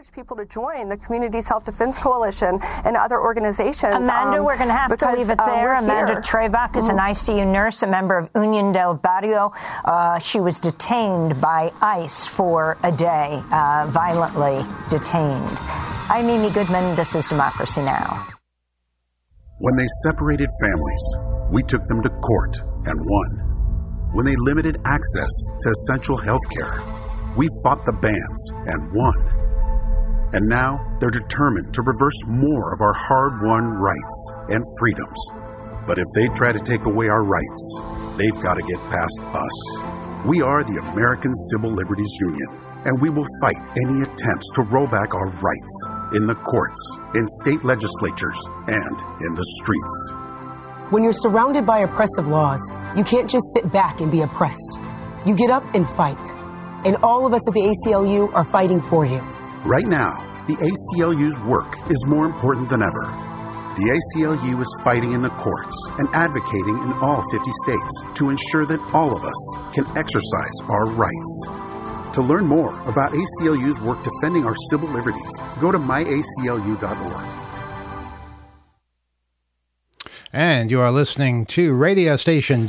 encourage people to join the Community Self-Defense Coalition and other organizations. Amanda, we're going to have to leave it there. Amanda Trebach is an ICU nurse, a member of Union del Barrio. She was detained by ICE for a day, violently detained. I'm Amy Goodman. This is Democracy Now! When they separated families, we took them to court and won. When they limited access to essential health care, we fought the bans and won. And now they're determined to reverse more of our hard-won rights and freedoms. But if they try to take away our rights, they've got to get past us. We are the American Civil Liberties Union, and we will fight any attempts to roll back our rights in the courts, in state legislatures, and in the streets. When you're surrounded by oppressive laws, you can't just sit back and be oppressed. You get up and fight. And all of us at the ACLU are fighting for you. Right now, the ACLU's work is more important than ever. The ACLU is fighting in the courts and advocating in all 50 states to ensure that all of us can exercise our rights. To learn more about ACLU's work defending our civil liberties, go to myaclu.org. And you are listening to radio station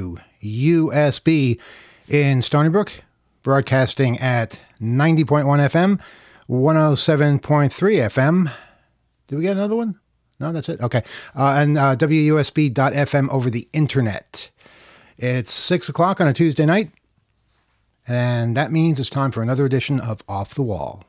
WUSB in Stony Brook, broadcasting at 90.1 FM, 107.3 FM. Did we get another one? No, that's it. Okay. And WUSB.FM over the internet. It's 6 o'clock on a Tuesday night. And that means it's time for another edition of Off the Wall.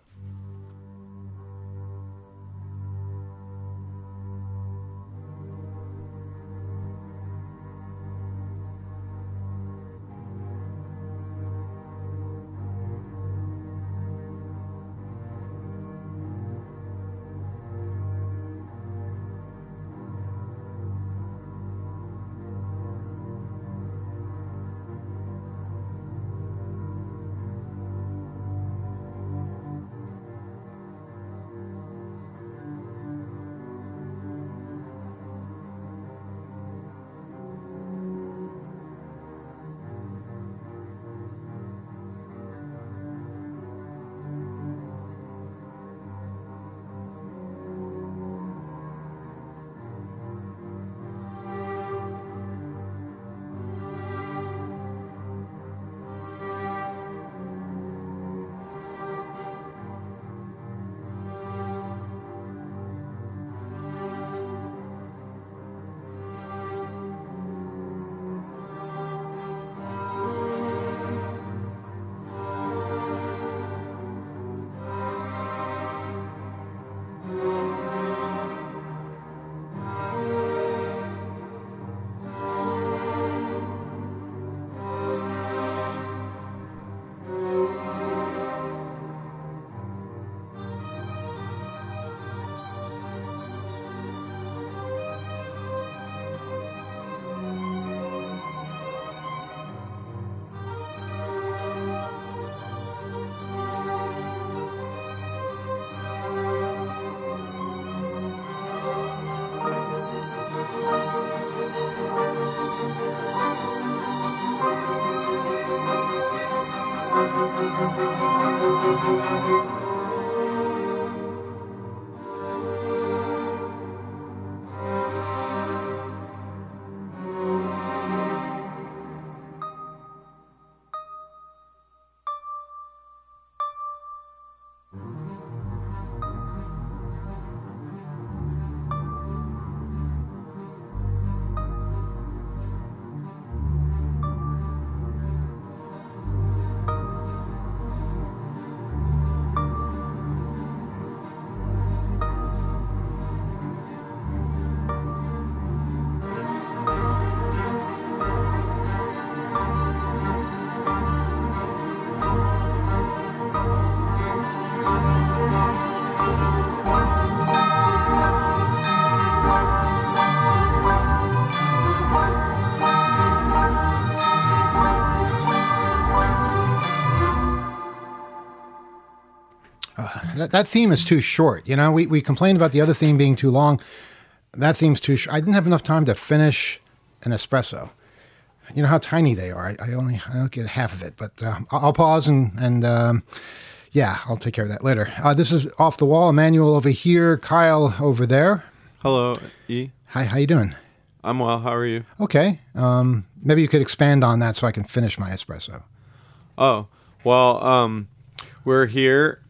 That theme is too short. You know, we complained about the other theme being too long. That theme's too short. I didn't have enough time to finish an espresso. You know how tiny they are. I don't get half of it, but I'll pause and Yeah, I'll take care of that later. This is Off the Wall. Emmanuel over here, Kyle over there. Hello, E. Hi, how you doing? I'm well. How are you? Okay. Maybe you could expand on that so I can finish my espresso. Oh, well, we're here.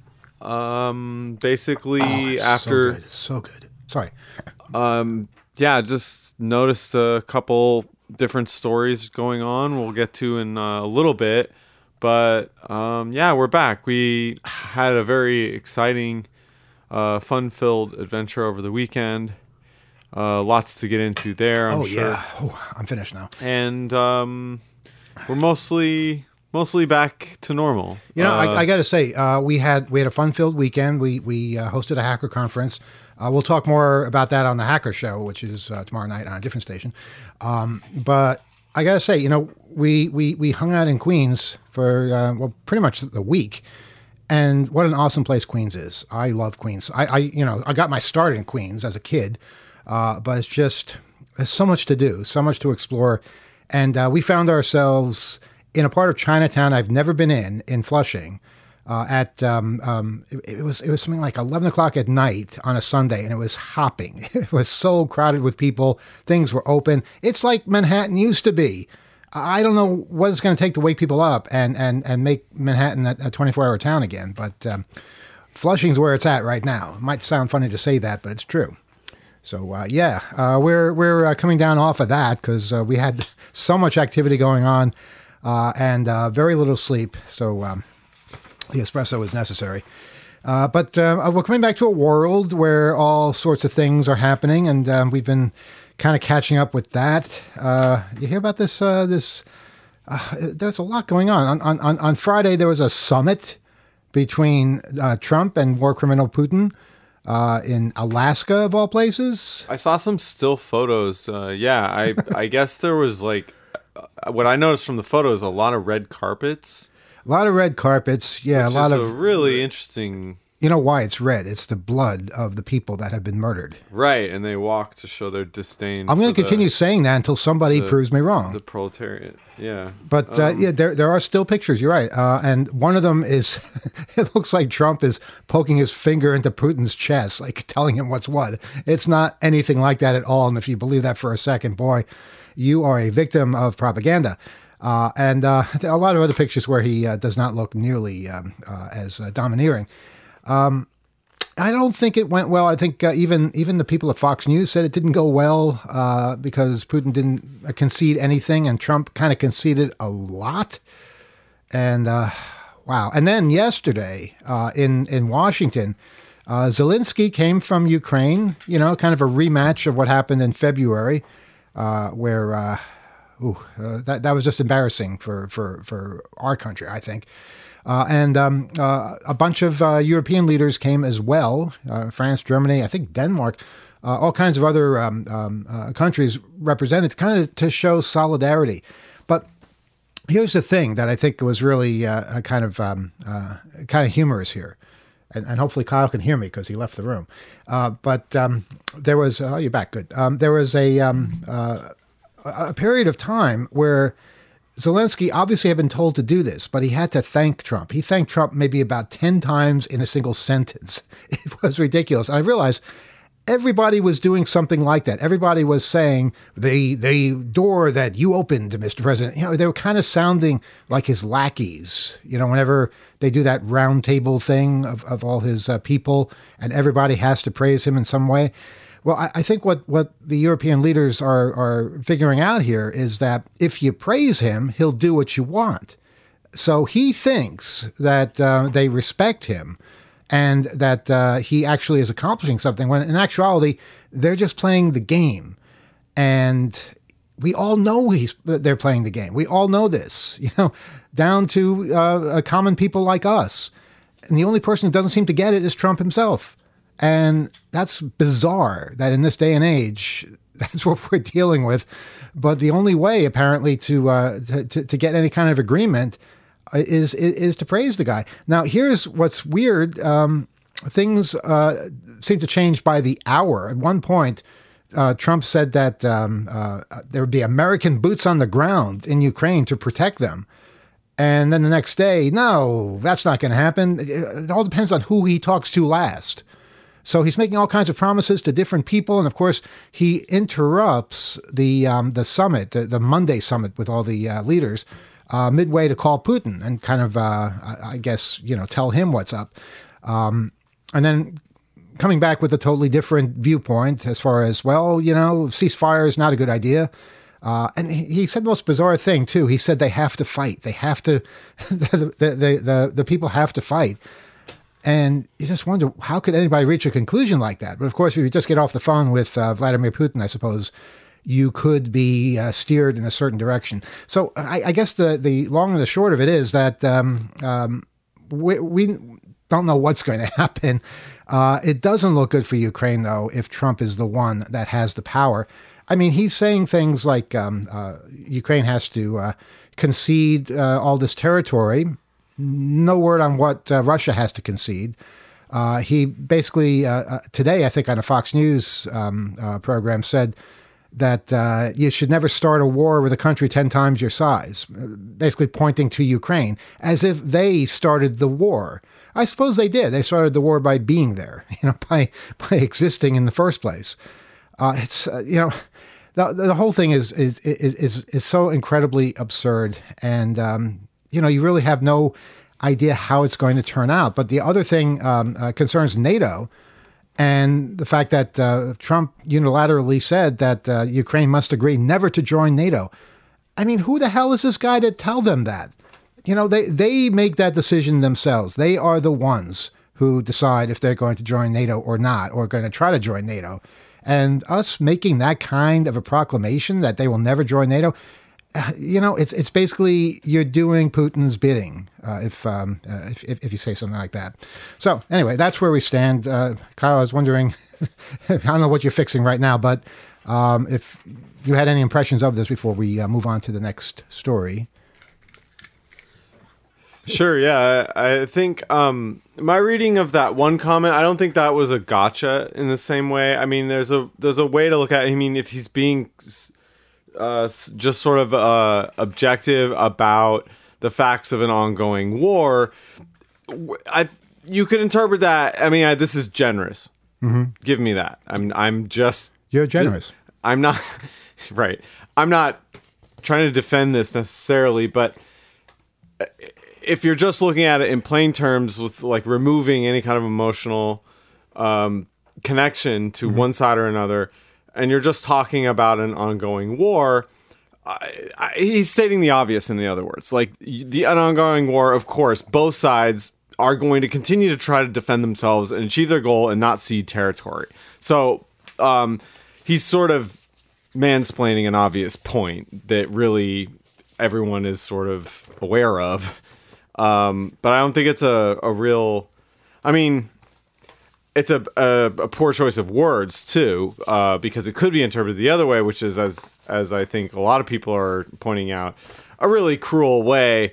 Basically, after so good. Sorry. Yeah, just noticed a couple different stories going on. We'll get to in a little bit, but yeah, we're back. We had a very exciting, fun-filled adventure over the weekend. Lots to get into there, I'm sure. Yeah. Oh, I'm finished now. And we're mostly back to normal. You know, I got to say, we had a fun-filled weekend. We hosted a hacker conference. We'll talk more about that on the Hacker Show, which is tomorrow night on a different station. But I got to say, you know, we hung out in Queens for pretty much a week. And what an awesome place Queens is. I love Queens. I got my start in Queens as a kid. But it's just, there's so much to do, so much to explore. And we found ourselves in a part of Chinatown I've never been in Flushing. It was something like 11 o'clock at night on a Sunday, and it was hopping. It was so crowded with people. Things were open. It's like Manhattan used to be. I don't know what it's going to take to wake people up and make Manhattan a 24-hour town again. But Flushing's where it's at right now. It might sound funny to say that, but it's true. So, we're coming down off of that because we had so much activity going on and very little sleep. So the espresso is necessary. But we're coming back to a world where all sorts of things are happening, and we've been kind of catching up with that. You hear about this? There's a lot going on. On Friday, there was a summit between Trump and war criminal Putin. In Alaska, of all places. I saw some still photos. I guess there was what I noticed from the photos, a lot of red carpets. A lot of red carpets, yeah. Which is a really interesting... You know why it's red? It's the blood of the people that have been murdered. Right, and they walk to show their disdain. I'm going to continue saying that until somebody proves me wrong. The proletariat, yeah. But there are still pictures, you're right. And one of them is, it looks like Trump is poking his finger into Putin's chest, like telling him what's what. It's not anything like that at all. And if you believe that for a second, boy, you are a victim of propaganda. And a lot of other pictures where he does not look nearly as domineering. I don't think it went well. I think even the people at Fox News said it didn't go well because Putin didn't concede anything and Trump kind of conceded a lot. And wow. And then yesterday in Washington, Zelensky came from Ukraine, kind of a rematch of what happened in February where that was just embarrassing for our country, I think. And a bunch of European leaders came as well, France, Germany, I think Denmark, all kinds of other countries represented kind of to show solidarity. But here's the thing that I think was really kind of humorous here. And hopefully Kyle can hear me because he left the room. But there was, you're back, good. There was a period of time where Zelensky obviously had been told to do this, but he had to thank Trump. He thanked Trump maybe about 10 times in a single sentence. It was ridiculous. And I realized everybody was doing something like that. Everybody was saying the door that you opened, Mr. President. They were kind of sounding like his lackeys, whenever they do that round table thing of all his people and everybody has to praise him in some way. Well, I think what the European leaders are figuring out here is that if you praise him, he'll do what you want. So he thinks that they respect him and that he actually is accomplishing something, when in actuality, they're just playing the game. And we all know they're playing the game. We all know this, down to common people like us. And the only person who doesn't seem to get it is Trump himself. And that's bizarre that in this day and age, that's what we're dealing with. But the only way, apparently, to get any kind of agreement is to praise the guy. Now, here's what's weird. Things seem to change by the hour. At one point, Trump said that there would be American boots on the ground in Ukraine to protect them. And then the next day, no, that's not going to happen. It all depends on who he talks to last. So he's making all kinds of promises to different people. And of course, he interrupts the summit, the Monday summit with all the leaders, midway to call Putin and kind of, I guess, tell him what's up. And then coming back with a totally different viewpoint as far as, ceasefire is not a good idea. And he said the most bizarre thing, too. He said they have to fight. They have to, the people have to fight. And you just wonder, how could anybody reach a conclusion like that? But of course, if you just get off the phone with Vladimir Putin, I suppose you could be steered in a certain direction. So I guess the long and the short of it is that we don't know what's going to happen. It doesn't look good for Ukraine, though, if Trump is the one that has the power. I mean, he's saying things like Ukraine has to concede all this territory. No word on what Russia has to concede. He basically, today, I think on a Fox News program, said that you should never start a war with a country 10 times your size, basically pointing to Ukraine, as if they started the war. I suppose they did. They started the war by being there, by existing in the first place. The whole thing is so incredibly absurd, and you really have no idea how it's going to turn out. But the other thing concerns NATO, and the fact that Trump unilaterally said that Ukraine must agree never to join NATO. I mean, who the hell is this guy to tell them that? They make that decision themselves. They are the ones who decide if they're going to join NATO or not, or going to try to join NATO. And us making that kind of a proclamation that they will never join NATO, it's basically you're doing Putin's bidding if you say something like that. So anyway, that's where we stand. Kyle, I was wondering, I don't know what you're fixing right now, but if you had any impressions of this before we move on to the next story. Sure, yeah. I think my reading of that one comment, I don't think that was a gotcha in the same way. I mean, there's a way to look at it. I mean, if he's being just sort of objective about the facts of an ongoing war, you could interpret that. I mean, this is generous. Mm-hmm. Give me that. You're generous. I'm not right. I'm not trying to defend this necessarily, but if you're just looking at it in plain terms with like removing any kind of emotional connection to one side or another, and you're just talking about an ongoing war, he's stating the obvious, in the other words. Like, an ongoing war, of course, both sides are going to continue to try to defend themselves and achieve their goal and not cede territory. So he's sort of mansplaining an obvious point that really everyone is sort of aware of. But I don't think it's a real... I mean, it's a poor choice of words, too, because it could be interpreted the other way, which is, as I think a lot of people are pointing out, a really cruel way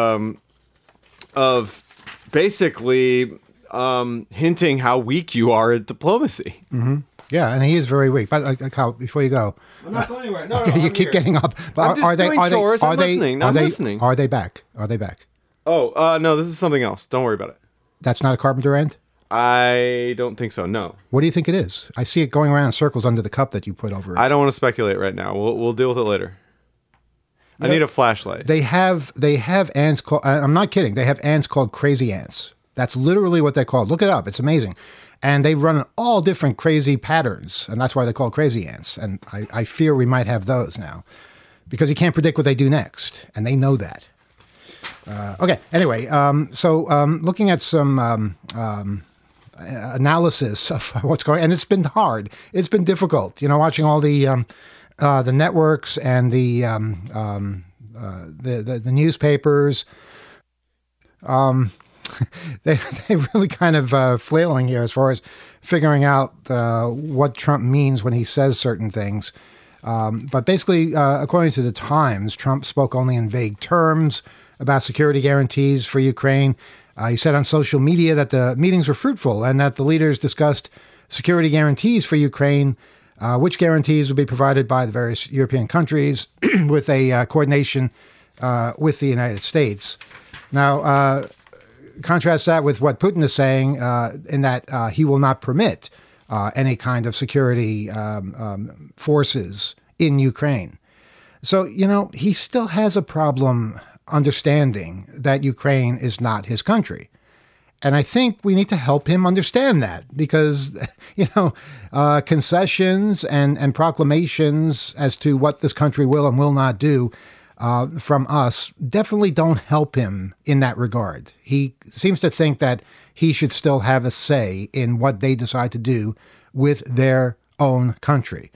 of basically hinting how weak you are at diplomacy. Mm-hmm. Yeah, and he is very weak. But Kyle, before you go, I'm not going anywhere. No, you keep getting up. But I'm just doing chores. I'm listening. I'm listening. Are they back? Are they back? Oh, no, this is something else. Don't worry about it. That's not a Carpenter end? I don't think so, no. What do you think it is? I see it going around in circles under the cup that you put over it. I don't want to speculate right now. We'll deal with it later. I need a flashlight. They have ants called... I'm not kidding. They have ants called crazy ants. That's literally what they're called. Look it up. It's amazing. And they run in all different crazy patterns, and that's why they're called crazy ants. And I fear we might have those now, because you can't predict what they do next, and they know that. Okay, anyway, so looking at some analysis of what's going on, and it's been hard. It's been difficult, watching all the networks and the newspapers. They really kind of flailing here as far as figuring out what Trump means when he says certain things. But basically, according to the Times, Trump spoke only in vague terms about security guarantees for Ukraine. He said on social media that the meetings were fruitful and that the leaders discussed security guarantees for Ukraine, which guarantees would be provided by the various European countries with a coordination with the United States. Now, contrast that with what Putin is saying in that he will not permit any kind of security forces in Ukraine. So, he still has a problem understanding that Ukraine is not his country. And I think we need to help him understand that because, concessions and proclamations as to what this country will and will not do from us definitely don't help him in that regard. He seems to think that he should still have a say in what they decide to do with their own country.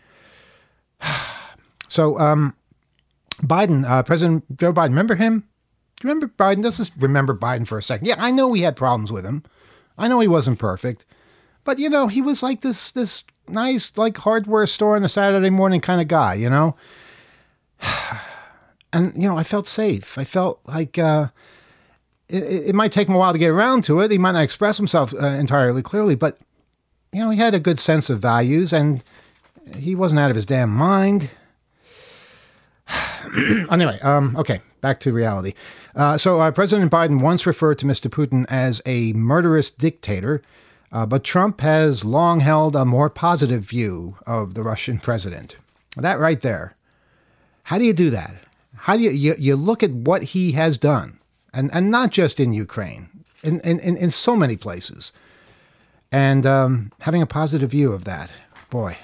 So, Biden, President Joe Biden, remember him? Do you remember Biden? Let's just remember Biden for a second. Yeah, I know we had problems with him. I know he wasn't perfect. But, he was like this nice, like, hardware store on a Saturday morning kind of guy, And, I felt safe. I felt like it might take him a while to get around to it. He might not express himself entirely clearly, but, he had a good sense of values and he wasn't out of his damn mind. Anyway, okay, back to reality. So President Biden once referred to Mr. Putin as a murderous dictator, but Trump has long held a more positive view of the Russian president. That right there. How do you do that? How do you look at what he has done, and not just in Ukraine, in so many places, and having a positive view of that, boy.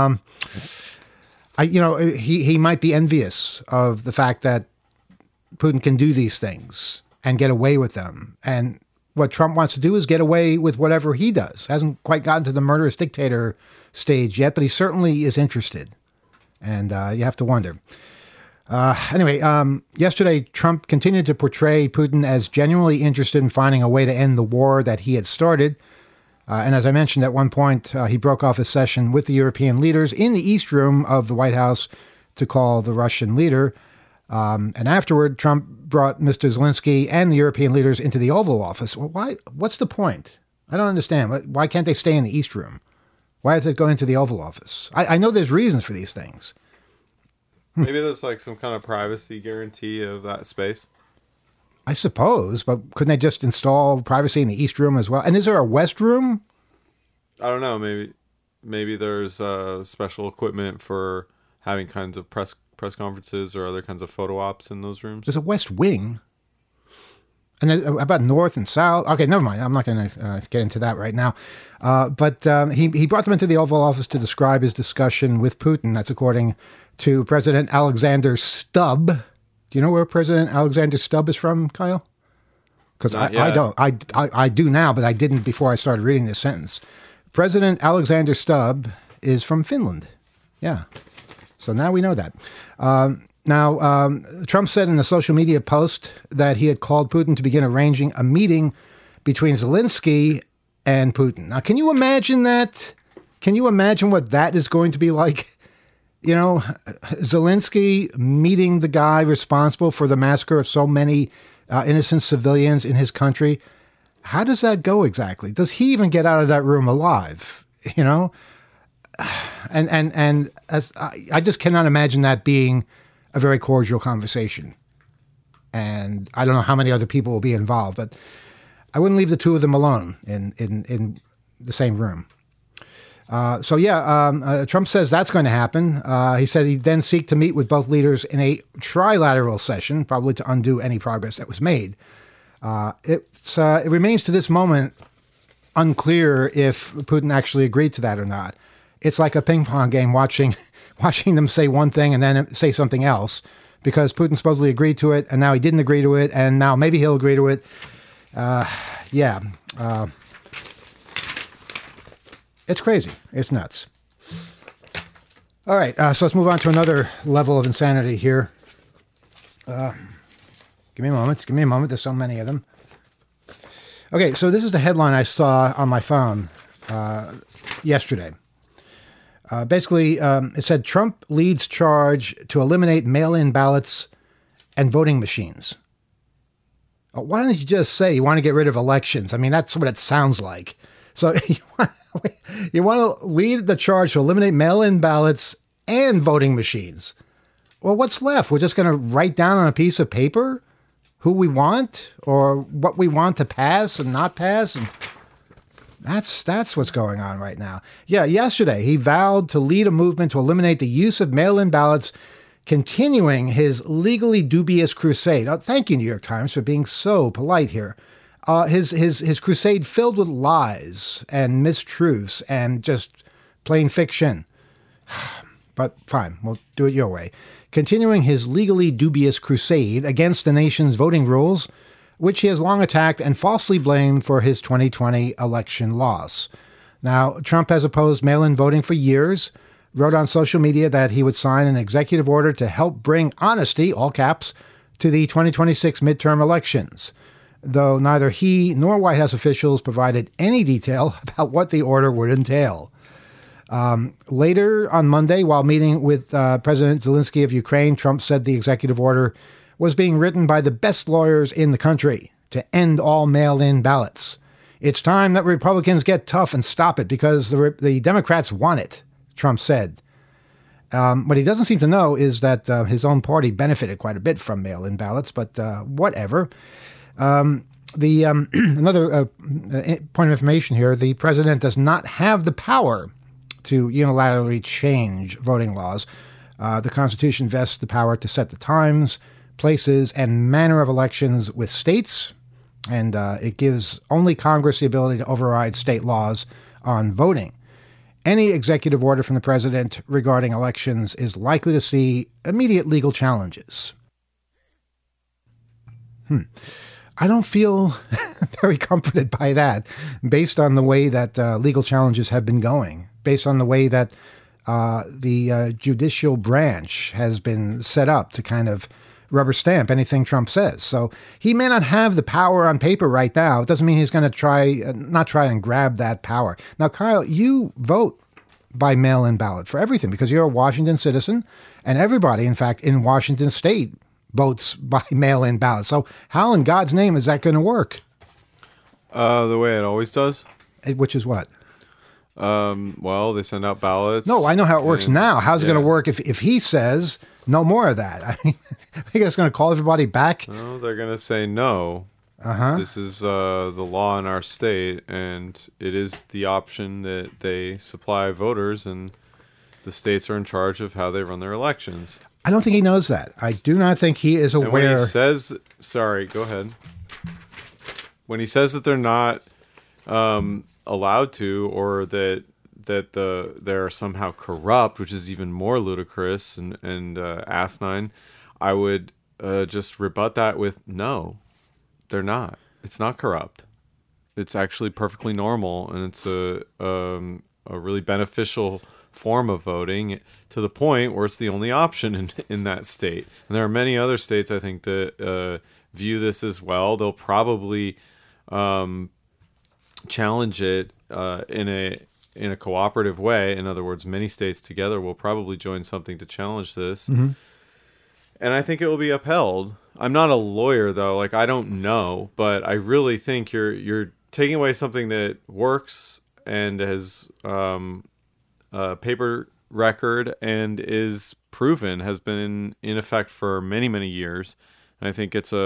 He might be envious of the fact that Putin can do these things and get away with them. And what Trump wants to do is get away with whatever he does. Hasn't quite gotten to the murderous dictator stage yet, but he certainly is interested. And you have to wonder. Anyway, yesterday, Trump continued to portray Putin as genuinely interested in finding a way to end the war that he had started. And as I mentioned, at one point, he broke off a session with the European leaders in the East Room of the White House to call the Russian leader. And afterward, Trump brought Mr. Zelensky and the European leaders into the Oval Office. Well, why? What's the point? I don't understand. Why can't they stay in the East Room? Why have they go into the Oval Office? I know there's reasons for these things. Maybe there's like some kind of privacy guarantee of that space. I suppose, but couldn't they just install privacy in the East Room as well? And is there a West Room? I don't know. Maybe there's special equipment for having kinds of press conferences or other kinds of photo ops in those rooms. There's a West Wing. And about North and South. Okay, never mind. I'm not going to get into that right now. But he brought them into the Oval Office to describe his discussion with Putin. That's according to President Alexander Stubb. Do you know where President Alexander Stubb is from, Kyle? Because I don't. I do now, but I didn't before I started reading this sentence. President Alexander Stubb is from Finland. Yeah. So now we know that. Now, Trump said in a social media post that he had called Putin to begin arranging a meeting between Zelensky and Putin. Now, can you imagine that? Can you imagine what that is going to be like? You know, Zelensky meeting the guy responsible for the massacre of so many innocent civilians in his country. How does that go exactly? Does he even get out of that room alive? You know? And as I just cannot imagine that being a very cordial conversation. And I don't know how many other people will be involved, but I wouldn't leave the two of them alone in the same room. Trump says that's going to happen. He said he'd then seek to meet with both leaders in a trilateral session, probably to undo any progress that was made. It remains to this moment unclear if Putin actually agreed to that or not. It's like a ping pong game watching them say one thing and then say something else, because Putin supposedly agreed to it and now he didn't agree to it and now maybe he'll agree to it. It's crazy. It's nuts. All right, so let's move on to another level of insanity here. Give me a moment. There's so many of them. Okay, so this is the headline I saw on my phone yesterday. Basically, it said, Trump leads charge to eliminate mail-in ballots and voting machines. Why don't you just say you want to get rid of elections? I mean, that's what it sounds like. So you want to lead the charge to eliminate mail-in ballots and voting machines. Well, what's left? We're just going to write down on a piece of paper who we want or what we want to pass and not pass. And that's what's going on right now. Yeah, yesterday he vowed to lead a movement to eliminate the use of mail-in ballots, continuing his legally dubious crusade. Oh, thank you, New York Times, for being so polite here. His crusade filled with lies and mistruths and just plain fiction. But fine, we'll do it your way. Continuing his legally dubious crusade against the nation's voting rules, which he has long attacked and falsely blamed for his 2020 election loss. Now, Trump has opposed mail-in voting for years, wrote on social media that he would sign an executive order to help bring honesty, all caps, to the 2026 midterm elections, though neither he nor White House officials provided any detail about what the order would entail. Later on Monday, while meeting with President Zelensky of Ukraine, Trump said the executive order was being written by the best lawyers in the country to end all mail-in ballots. It's time that Republicans get tough and stop it because the Democrats want it, Trump said. What he doesn't seem to know is that his own party benefited quite a bit from mail-in ballots, but whatever. Another point of information here, the president does not have the power to unilaterally change voting laws. The Constitution vests the power to set the times, places, and manner of elections with states, and it gives only Congress the ability to override state laws on voting. Any executive order from the president regarding elections is likely to see immediate legal challenges. I don't feel very comforted by that, based on the way that legal challenges have been going, based on the way that the judicial branch has been set up to kind of rubber stamp anything Trump says. So he may not have the power on paper right now. It doesn't mean he's going to not try and grab that power. Now, Kyle, you vote by mail-in ballot for everything because you're a Washington citizen, and everybody, in fact, in Washington state votes by mail-in ballot. So how in God's name is that going to work? The way it always does. Which is what? Well, they send out ballots. No, I know how it works now. How's it going to work if he says no more of that? I mean, I think it's going to call everybody back. No, they're going to say no. This is the law in our state, and it is the option that they supply voters, and the states are in charge of how they run their elections. I don't think he knows that. I do not think he is aware. And when he says, sorry, go ahead. When he says that they're not allowed to, or that they're somehow corrupt, which is even more ludicrous and asinine, I would just rebut that with no, they're not. It's not corrupt. It's actually perfectly normal, and it's a really beneficial form of voting to the point where it's the only option in that state. And there are many other states, I think, that view this as well. They'll probably challenge it in a cooperative way. In other words, many states together will probably join something to challenge this. Mm-hmm. And I think it will be upheld. I'm not a lawyer, though. Like, I don't know, but I really think you're taking away something that works and has paper record and is proven, has been in effect for many, many years. And I think it's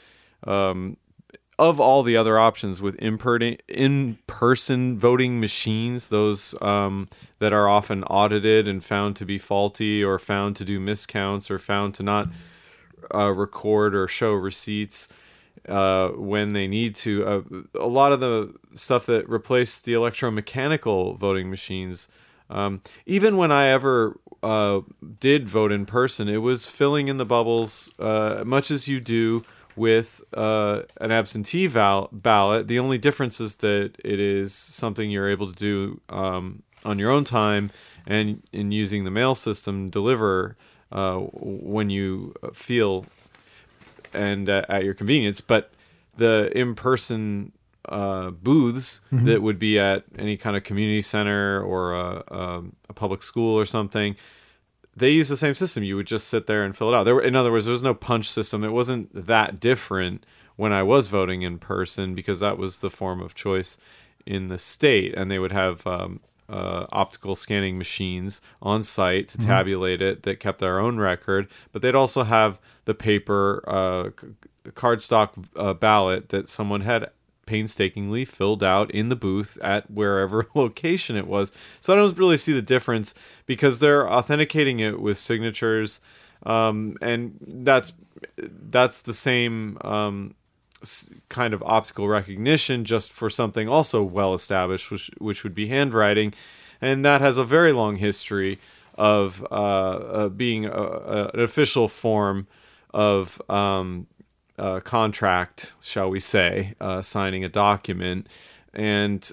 of all the other options with in-person voting machines, those that are often audited and found to be faulty or found to do miscounts or found to not record or show receipts when they need to. A lot of the stuff that replaced the electromechanical voting machines, even when I ever did vote in person, it was filling in the bubbles much as you do with an absentee ballot. The only difference is that it is something you're able to do on your own time and in using the mail system deliver when you feel and at your convenience. But the in-person booths that would be at any kind of community center or a public school or something, they use the same system. You would just sit there and fill it out. In other words, there was no punch system. It wasn't that different when I was voting in person because that was the form of choice in the state. And they would have optical scanning machines on site to tabulate it that kept their own record, but they'd also have the paper cardstock ballot that someone had painstakingly filled out in the booth at wherever location it was. So I don't really see the difference because they're authenticating it with signatures, and that's the same kind of optical recognition, just for something also well established, which would be handwriting, and that has a very long history of being an official form of contract, shall we say, signing a document, and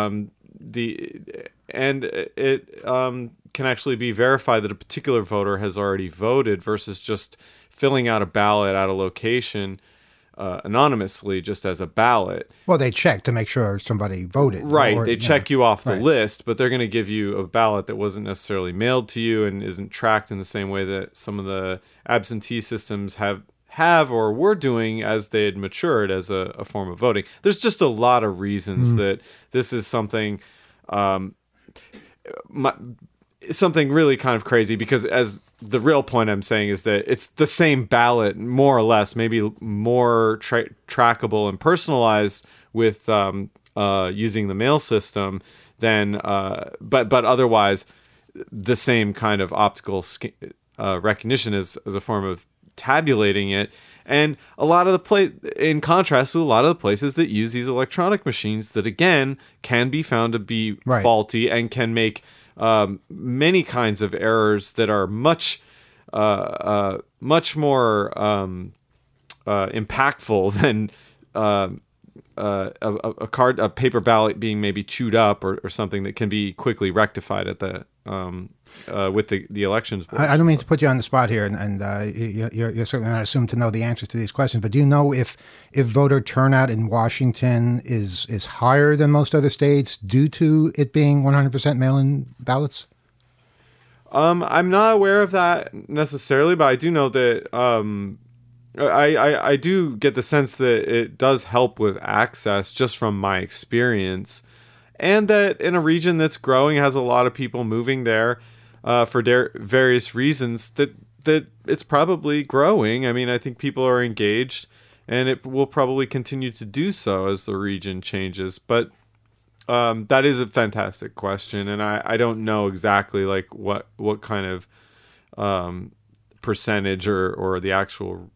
it can actually be verified that a particular voter has already voted versus just filling out a ballot at a location anonymously, just as a ballot. Well, they check to make sure somebody voted. Right. They check you off the list, but they're going to give you a ballot that wasn't necessarily mailed to you and isn't tracked in the same way that some of the absentee systems have or were doing as they had matured as a form of voting. There's just a lot of reasons that this is something something really kind of crazy, because as the real point I'm saying is that it's the same ballot, more or less, maybe more trackable and personalized with using the mail system than, but otherwise the same kind of optical recognition as a form of tabulating it. And a lot of in contrast to a lot of the places that use these electronic machines that, again, can be found to be faulty and can make many kinds of errors that are much more impactful than a paper ballot being maybe chewed up or something that can be quickly rectified at the with the elections board. I don't mean to put you on the spot here, and you're certainly not assumed to know the answers to these questions, but do you know if voter turnout in Washington is higher than most other states due to it being 100% mail-in ballots? I'm not aware of that necessarily, but I do know that I do get the sense that it does help with access just from my experience, and that in a region that's growing, has a lot of people moving there for various reasons, that it's probably growing. I mean, I think people are engaged, and it will probably continue to do so as the region changes. But that is a fantastic question, and I don't know exactly like what kind of percentage or the actual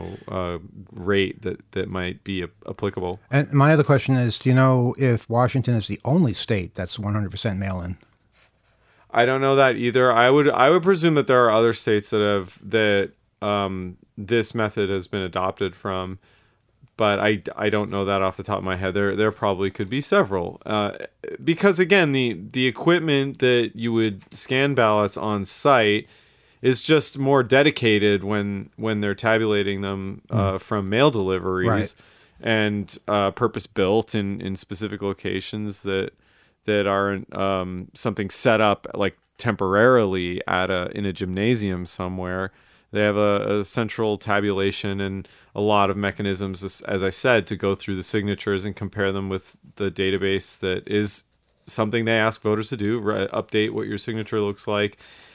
rate that might be applicable. And my other question is, do you know if Washington is the only state that's 100% mail-in? I don't know that either. I would presume that there are other states that this method has been adopted from, but I don't know that off the top of my head. There probably could be several, because again, the equipment that you would scan ballots on site is just more dedicated when they're tabulating them from mail deliveries, and purpose built in specific locations that aren't something set up like temporarily in a gymnasium somewhere. They have a central tabulation and a lot of mechanisms, as I said, to go through the signatures and compare them with the database. That is something they ask voters to do, update what your signature looks like.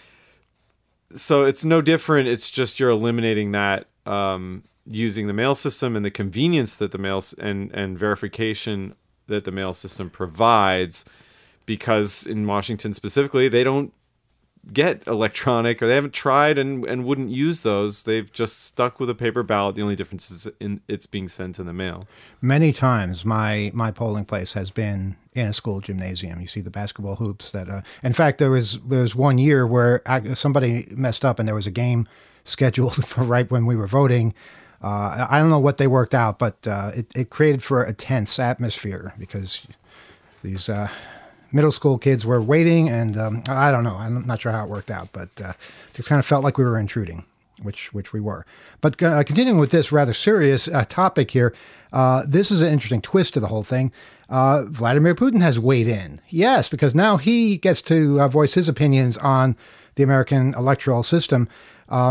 So it's no different. It's just you're eliminating that using the mail system and the convenience that the mail and verification that the mail system provides, because in Washington specifically, they don't get electronic, or they haven't tried and wouldn't use those. They've just stuck with a paper ballot. The only difference is it's being sent in the mail. Many times my polling place has been in a school gymnasium. You see the basketball hoops that, in fact, there was one year where somebody messed up and there was a game scheduled for right when we were voting. I don't know what they worked out, but it created for a tense atmosphere because these middle school kids were waiting, and I don't know. I'm not sure how it worked out, but just kind of felt like we were intruding, which we were. But continuing with this rather serious topic here, this is an interesting twist to the whole thing. Vladimir Putin has weighed in. Yes, because now he gets to voice his opinions on the American electoral system.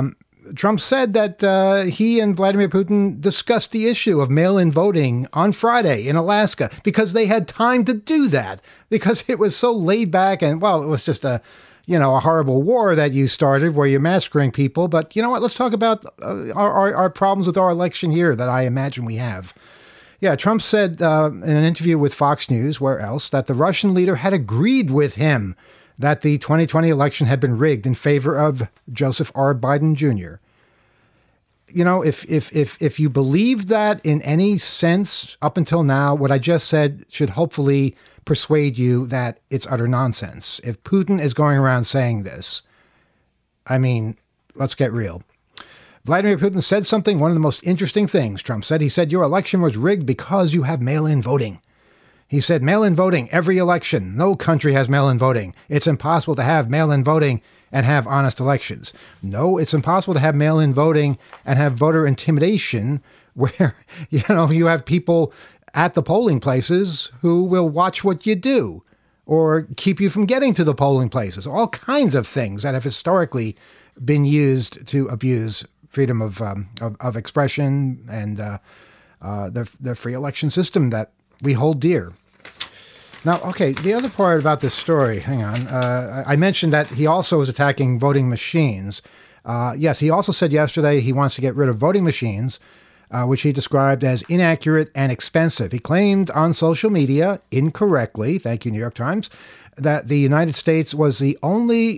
Trump said that he and Vladimir Putin discussed the issue of mail-in voting on Friday in Alaska because they had time to do that, because it was so laid back and, well, it was just a horrible war that you started where you're massacring people. But you know what? Let's talk about our problems with our election here that I imagine we have. Yeah, Trump said in an interview with Fox News, where else, that the Russian leader had agreed with him that the 2020 election had been rigged in favor of Joseph R. Biden Jr. You know, if you believe that in any sense up until now, what I just said should hopefully persuade you that it's utter nonsense. If Putin is going around saying this, I mean, let's get real. Vladimir Putin said something, one of the most interesting things, Trump said. He said, your election was rigged because you have mail-in voting. He said, mail-in voting, every election. No country has mail-in voting. It's impossible to have mail-in voting and have honest elections. No, it's impossible to have mail-in voting and have voter intimidation where, you have people at the polling places who will watch what you do or keep you from getting to the polling places. All kinds of things that have historically been used to abuse freedom of expression and the free election system that we hold dear. Now, okay, the other part about this story, hang on. I mentioned that he also is attacking voting machines. Yes, he also said yesterday he wants to get rid of voting machines, which he described as inaccurate and expensive. He claimed on social media, incorrectly, thank you, New York Times, that the United States was the only...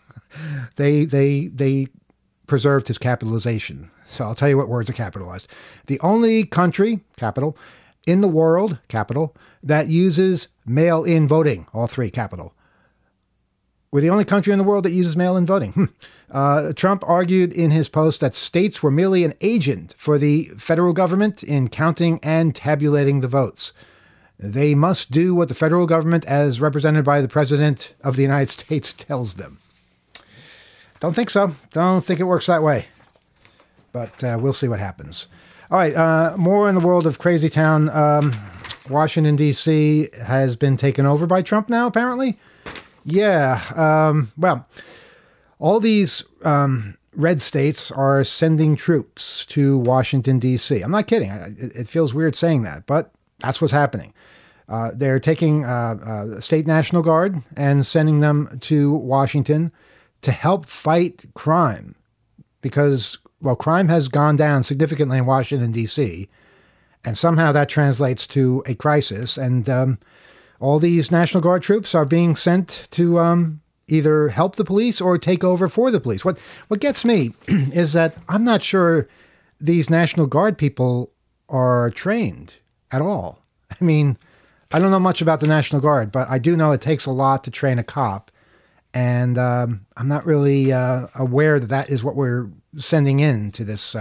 They preserved his capitalization. So I'll tell you what words are capitalized. The only country, capital, in the world, capital, that uses mail-in voting, all three, capital. We're the only country in the world that uses mail-in voting. Trump argued in his post that states were merely an agent for the federal government in counting and tabulating the votes. They must do what the federal government, as represented by the President of the United States, tells them. Don't think so. Don't think it works that way. But we'll see what happens. All right, more in the world of Crazy Town. Washington, D.C. has been taken over by Trump now, apparently. Yeah, well, all these red states are sending troops to Washington, D.C. I'm not kidding. It feels weird saying that, but that's what's happening. They're taking State National Guard and sending them to Washington to help fight crime because, well, crime has gone down significantly in Washington, D.C., and somehow that translates to a crisis. And all these National Guard troops are being sent to either help the police or take over for the police. What gets me is that I'm not sure these National Guard people are trained at all. I mean, I don't know much about the National Guard, but I do know it takes a lot to train a cop. And I'm not really aware that that is what we're sending into this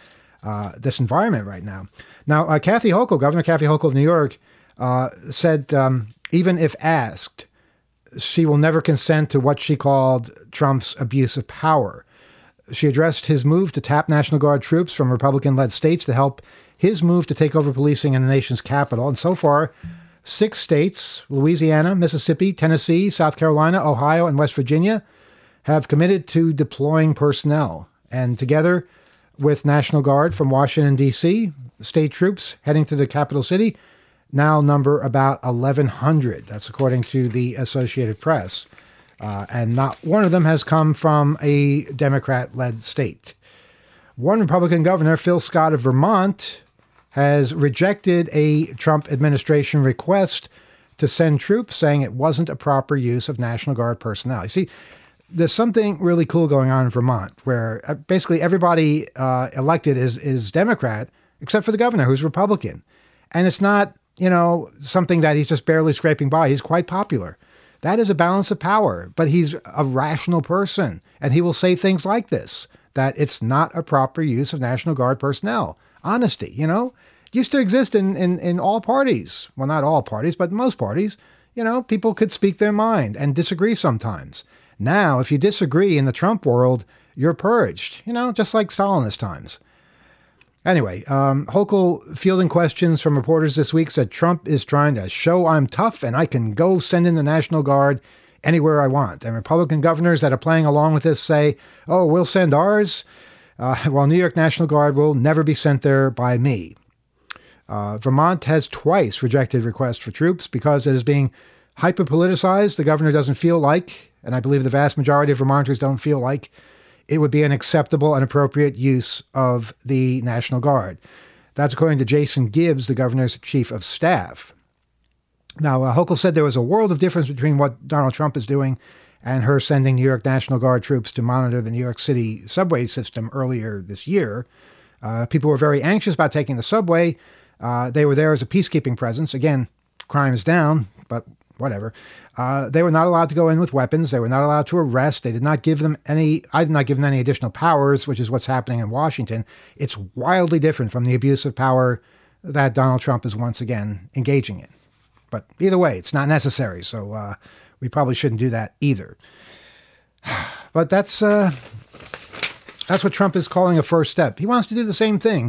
this environment right now. Now, Kathy Hochul, Governor Kathy Hochul of New York, said even if asked, she will never consent to what she called Trump's abuse of power. She addressed his move to tap National Guard troops from Republican-led states to help his move to take over policing in the nation's capital. And so far, 6 states, Louisiana, Mississippi, Tennessee, South Carolina, Ohio, and West Virginia, have committed to deploying personnel. And together with National Guard from Washington, D.C., state troops heading to the capital city now number about 1,100. That's according to the Associated Press. And not one of them has come from a Democrat-led state. One Republican governor, Phil Scott of Vermont, has rejected a Trump administration request to send troops, saying it wasn't a proper use of National Guard personnel. You see, there's something really cool going on in Vermont, where basically everybody elected is Democrat, except for the governor, who's Republican. And it's not, something that he's just barely scraping by. He's quite popular. That is a balance of power, but he's a rational person, and he will say things like this, that it's not a proper use of National Guard personnel. Honesty, used to exist in all parties. Well, not all parties, but most parties. People could speak their mind and disagree sometimes. Now, if you disagree in the Trump world, you're purged, just like Stalinist times. Anyway, Hochul, fielding questions from reporters this week, said Trump is trying to show I'm tough and I can go send in the National Guard anywhere I want. And Republican governors that are playing along with this say, oh, we'll send ours. while New York National Guard will never be sent there by me. Vermont has twice rejected requests for troops because it is being hyper-politicized. The governor doesn't feel like, and I believe the vast majority of Vermonters don't feel like, it would be an acceptable and appropriate use of the National Guard. That's according to Jason Gibbs, the governor's chief of staff. Now, Hochul said there was a world of difference between what Donald Trump is doing and her sending New York National Guard troops to monitor the New York City subway system earlier this year. People were very anxious about taking the subway. They were there as a peacekeeping presence. Again, crime is down, but whatever. They were not allowed to go in with weapons. They were not allowed to arrest. They did not give them any, I did not give them any additional powers, which is what's happening in Washington. It's wildly different from the abuse of power that Donald Trump is once again engaging in. But either way, it's not necessary. So we probably shouldn't do that either. But that's what Trump is calling a first step. He wants to do the same thing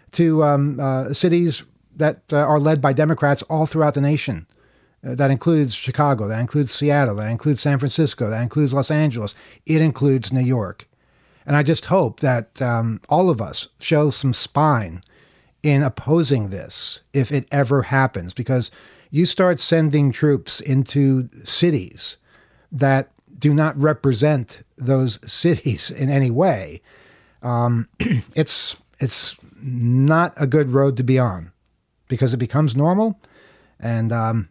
to cities that are led by Democrats all throughout the nation. That includes Chicago, that includes Seattle, that includes San Francisco, that includes Los Angeles. It includes New York. And I just hope that all of us show some spine in opposing this if it ever happens, because you start sending troops into cities that do not represent those cities in any way. It's not a good road to be on, because it becomes normal, and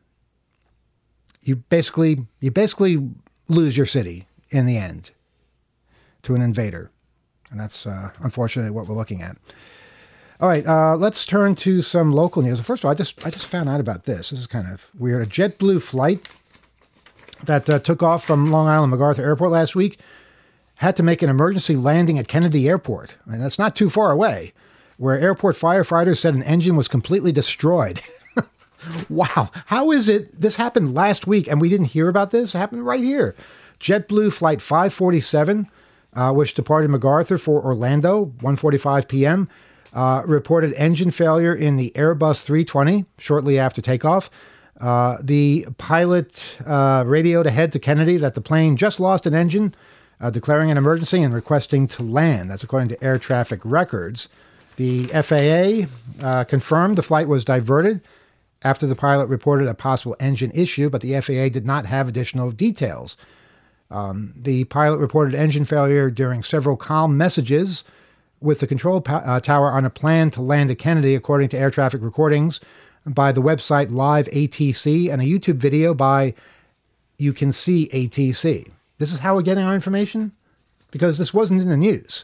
you basically lose your city in the end to an invader, and that's unfortunately what we're looking at. All right, let's turn to some local news. First of all, I just found out about this. This is kind of weird. A JetBlue flight that took off from Long Island MacArthur Airport last week had to make an emergency landing at Kennedy Airport, and that's not too far away, where airport firefighters said an engine was completely destroyed. Wow. How is it? This happened last week, and we didn't hear about this? It happened right here. JetBlue Flight 547, which departed MacArthur for Orlando, 1:45 p.m., reported engine failure in the Airbus 320 shortly after takeoff. The pilot radioed ahead to Kennedy that the plane just lost an engine, declaring an emergency and requesting to land. That's according to air traffic records. The FAA confirmed the flight was diverted after the pilot reported a possible engine issue, but the FAA did not have additional details. The pilot reported engine failure during several calm messages with the control tower on a plan to land at Kennedy, according to air traffic recordings by the website Live ATC and a YouTube video by You Can See ATC. This is how we're getting our information? Because this wasn't in the news.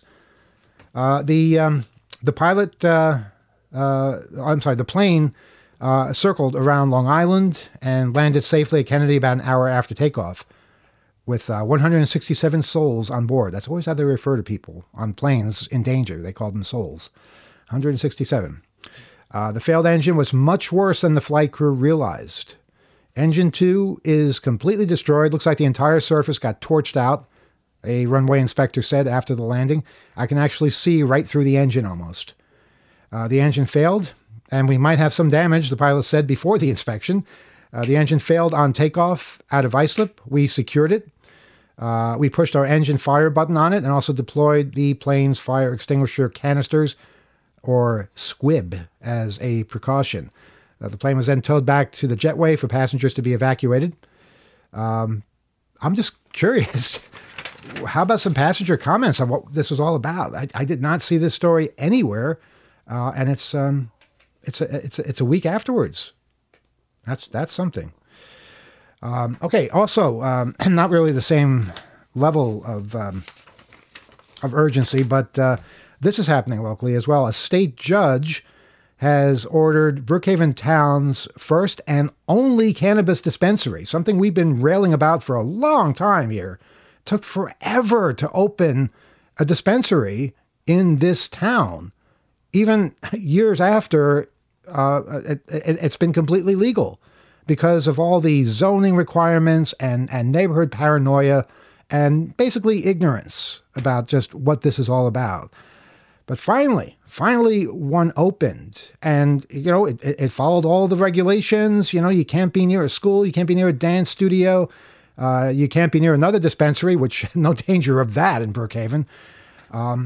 The plane circled around Long Island and landed safely at Kennedy about an hour after takeoff, with 167 souls on board. That's always how they refer to people on planes in danger. They call them souls. 167. The failed engine was much worse than the flight crew realized. Engine 2 is completely destroyed. Looks like the entire surface got torched out, a runway inspector said after the landing. I can actually see right through the engine almost. The engine failed, and we might have some damage, the pilot said before the inspection. The engine failed on takeoff out of islip. We secured it. We pushed our engine fire button on it and also deployed the plane's fire extinguisher canisters, or SQUIB, as a precaution. The plane was then towed back to the jetway for passengers to be evacuated. I'm just curious. How about some passenger comments on what this was all about? I did not see this story anywhere, and it's a week afterwards. That's something. Okay. Also, not really the same level of urgency, but this is happening locally as well. A state judge has ordered Brookhaven Town's first and only cannabis dispensary, something we've been railing about for a long time here. It took forever to open a dispensary in this town, even years after it's been completely legal, because of all the zoning requirements and neighborhood paranoia and basically ignorance about just what this is all about. But finally one opened, and, it followed all the regulations. You can't be near a school. You can't be near a dance studio. You can't be near another dispensary, which no danger of that in Brookhaven.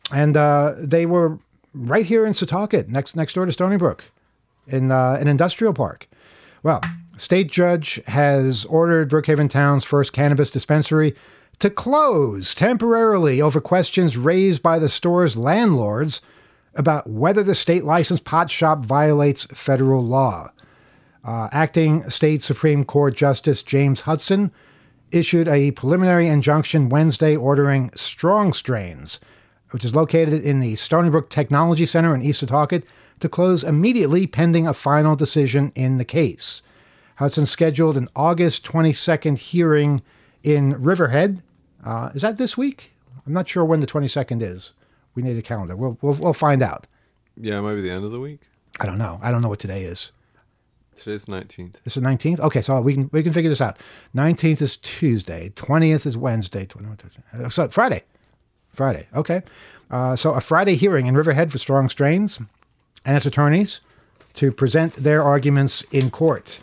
And they were right here in Setauket, next door to Stony Brook, in an industrial park. Well, state judge has ordered Brookhaven Town's first cannabis dispensary to close temporarily over questions raised by the store's landlords about whether the state-licensed pot shop violates federal law. Acting State Supreme Court Justice James Hudson issued a preliminary injunction Wednesday ordering Strong Strains, which is located in the Stony Brook Technology Center in East Setauket, to close immediately pending a final decision in the case. Hudson scheduled an August 22nd hearing in Riverhead. Is that this week? I'm not sure when the 22nd is. We need a calendar. We'll find out. Yeah, it might be the end of the week. I don't know. I don't know what today is. Today's 19th. This is 19th? Okay, so we can figure this out. 19th is Tuesday. 20th is Wednesday. So Friday. Okay. So a Friday hearing in Riverhead for Strong Strains and its attorneys to present their arguments in court.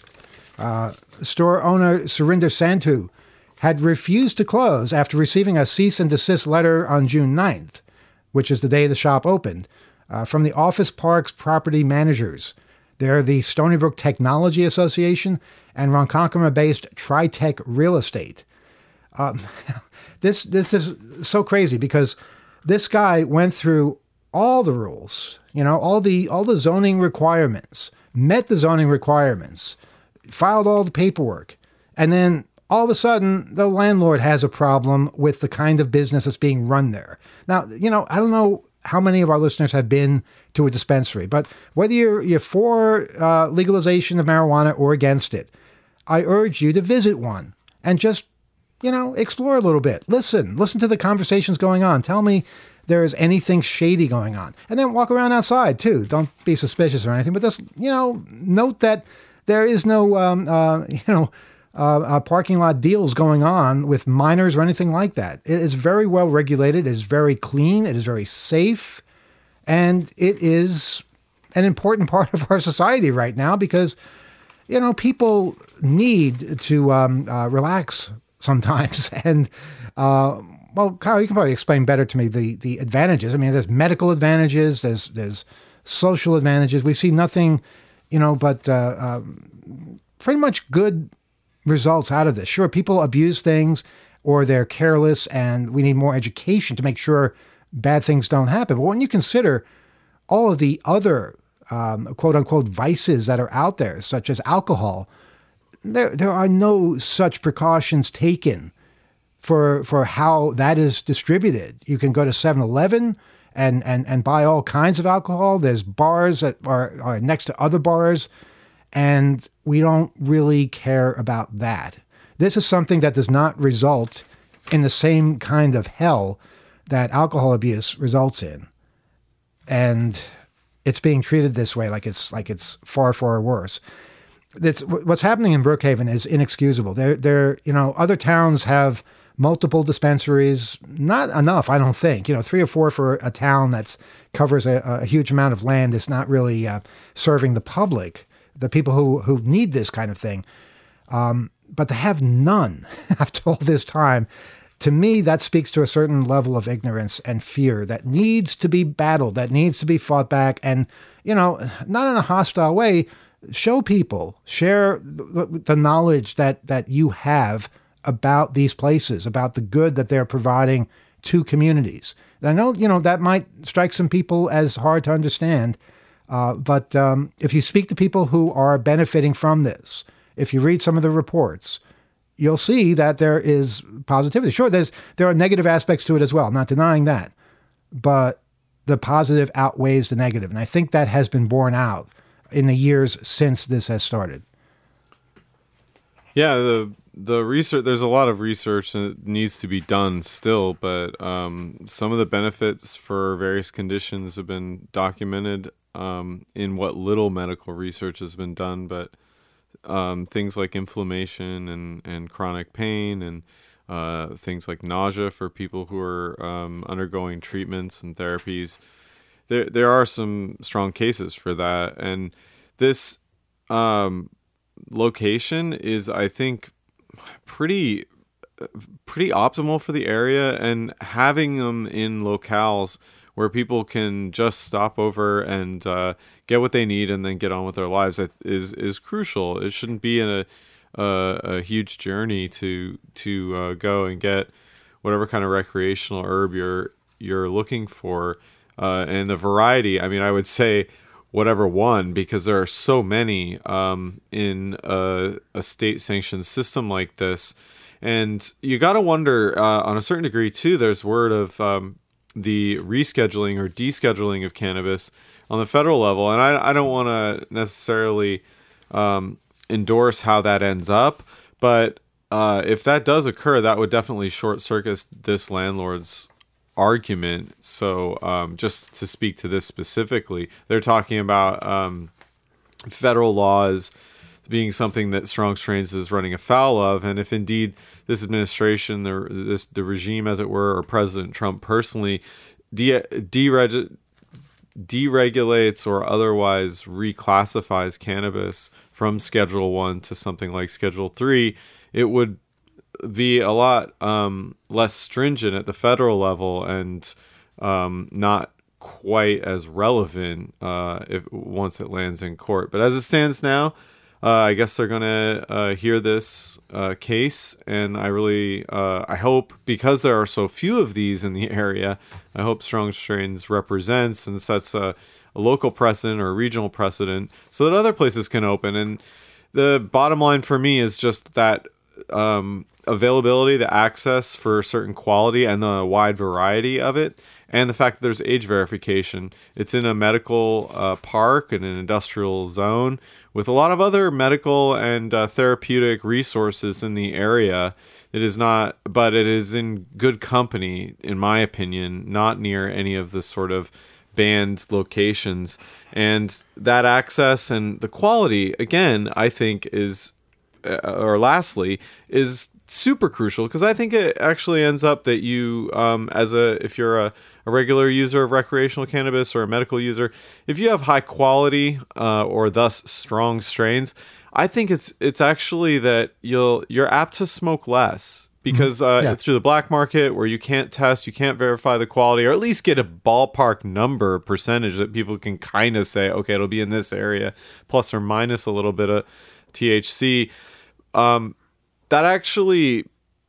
Store owner Surinder Sandhu had refused to close after receiving a cease and desist letter on June 9th, which is the day the shop opened, from the Office Parks property managers. They're the Stony Brook Technology Association and Ronkonkoma-based Tritech Real Estate. This is so crazy because this guy went through all the rules, all the zoning requirements, met the zoning requirements, filed all the paperwork, and then all of a sudden the landlord has a problem with the kind of business that's being run there. Now, I don't know how many of our listeners have been to a dispensary, but whether you're for legalization of marijuana or against it, I urge you to visit one and just, explore a little bit. Listen to the conversations going on. Tell me there is anything shady going on. And then walk around outside too. Don't be suspicious or anything, but just, note that there is no, parking lot deals going on with minors or anything like that. It is very well regulated. It is very clean. It is very safe. And it is an important part of our society right now because, people need to relax sometimes. And, well, Kyle, you can probably explain better to me the advantages. I mean, there's medical advantages. There's social advantages. We see nothing, but pretty much good results out of this. Sure, people abuse things or they're careless and we need more education to make sure bad things don't happen. But when you consider all of the other quote unquote vices that are out there, such as alcohol, there are no such precautions taken for how that is distributed. You can go to 7-Eleven and buy all kinds of alcohol. There's bars that are next to other bars, and we don't really care about that. This is something that does not result in the same kind of hell that alcohol abuse results in. And it's being treated this way like it's far, far worse. What's happening in Brookhaven is inexcusable. Other towns have multiple dispensaries, not enough, I don't think. 3 or 4 for a town that covers a huge amount of land is not really serving the public, the people who need this kind of thing. But to have none after all this time, to me, that speaks to a certain level of ignorance and fear that needs to be battled, that needs to be fought back. And, not in a hostile way, show people, share the knowledge that you have about these places, about the good that they're providing to communities. And I know, that might strike some people as hard to understand, but if you speak to people who are benefiting from this, if you read some of the reports, you'll see that there is positivity. Sure, there are negative aspects to it as well, I'm not denying that, but the positive outweighs the negative. And I think that has been borne out in the years since this has started. Yeah, the research, there's a lot of research that needs to be done still, but some of the benefits for various conditions have been documented in what little medical research has been done, but things like inflammation and chronic pain and things like nausea for people who are undergoing treatments and therapies. There are some strong cases for that. And this location is, I think, pretty pretty optimal for the area, and having them in locales where people can just stop over and get what they need and then get on with their lives is crucial. It shouldn't be a huge journey to go and get whatever kind of recreational herb you're looking for, and the variety. I mean, I would say whatever one, because there are so many in a state-sanctioned system like this. And you got to wonder, on a certain degree, too, there's word of the rescheduling or descheduling of cannabis on the federal level. And I don't want to necessarily endorse how that ends up. But if that does occur, that would definitely short-circuit this landlord's argument. So just to speak to this specifically, they're talking about federal laws being something that Strong Strains is running afoul of, and if indeed this administration, the regime, as it were, or President Trump personally deregulates or otherwise reclassifies cannabis from Schedule 1 to something like Schedule 3, it would be a lot less stringent at the federal level and not quite as relevant once it lands in court. But as it stands now, I guess they're going to hear this case, and I really I hope, because there are so few of these in the area, I hope Strong Strains represents and sets a local precedent or a regional precedent so that other places can open. And the bottom line for me is just that availability, the access for certain quality and the wide variety of it, and the fact that there's age verification. It's in a medical park and an industrial zone with a lot of other medical and therapeutic resources in the area. It is not, but it is in good company, in my opinion, not near any of the sort of banned locations. And that access and the quality, again, I think is, or lastly, is super crucial, because I think it actually ends up that you, if you're a regular user of recreational cannabis or a medical user, if you have high quality or thus strong strains, I think it's actually that you're apt to smoke less, because through the black market, where you can't test, you can't verify the quality, or at least get a ballpark number, percentage that people can kind of say, okay, it'll be in this area, plus or minus a little bit of THC. That actually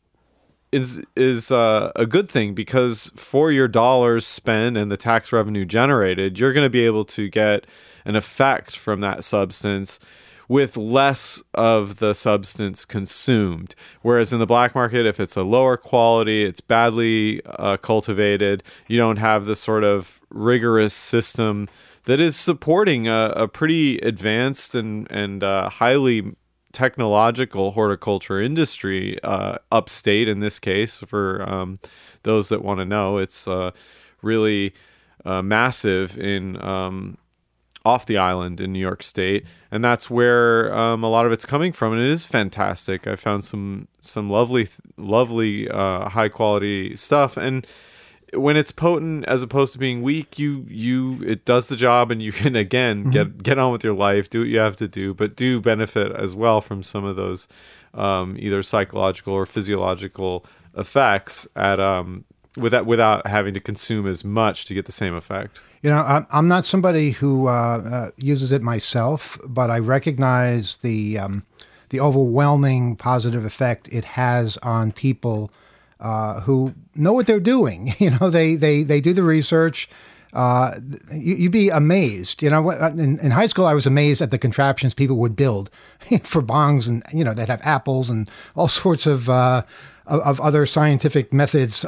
is a good thing, because for your dollars spent and the tax revenue generated, you're going to be able to get an effect from that substance with less of the substance consumed. Whereas in the black market, if it's a lower quality, it's badly cultivated, you don't have the sort of rigorous system that is supporting a pretty advanced and highly technological horticulture industry upstate. In this case, for those that want to know, it's really massive in off the island in New York State, and that's where a lot of it's coming from, and it is fantastic. I found some lovely high quality stuff, and when it's potent as opposed to being weak, it does the job, and you can again get on with your life, do what you have to do, but do benefit as well from some of those either psychological or physiological effects without having to consume as much to get the same effect. You know, I'm not somebody who uses it myself, but I recognize the overwhelming positive effect it has on people who know what they're doing. You know, they do the research. You'd be amazed. You know, in high school, I was amazed at the contraptions people would build for bongs, and they'd have apples and all sorts of other scientific methods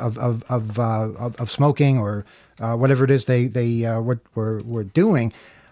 of smoking or whatever it is they were doing.